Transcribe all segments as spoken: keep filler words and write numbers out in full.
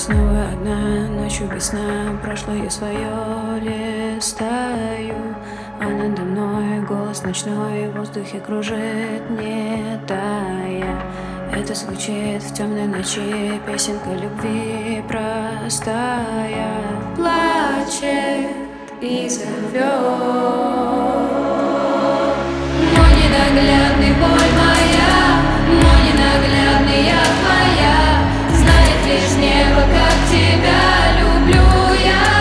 снова одна, ночью без сна, прошлое свое листаю. А надо мной голос ночной в воздухе кружит, не тая. Это звучит в темной ночи, песенка любви простая. Плачет и зовет, но ненаглядный боль моя, но ненаглядный я твоя. Знает лишь небо, как тебя люблю я.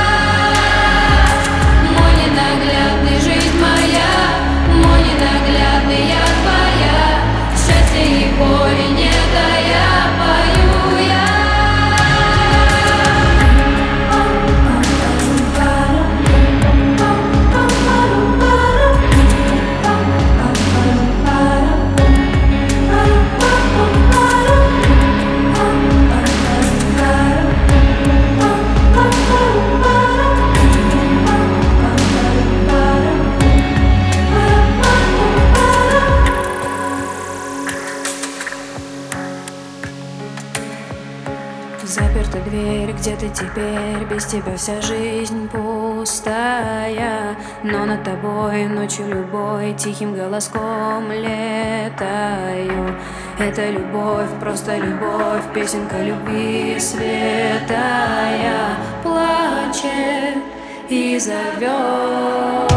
Мой ненаглядный, жизнь моя, мой ненаглядный, я твоя. Счастья и боли не тая, пою я. Заперта дверь, где ты теперь? Без тебя вся жизнь пустая. Но над тобой ночью любой тихим голоском летаю. Это любовь, просто любовь, песенка любви святая. Плачет и зовет,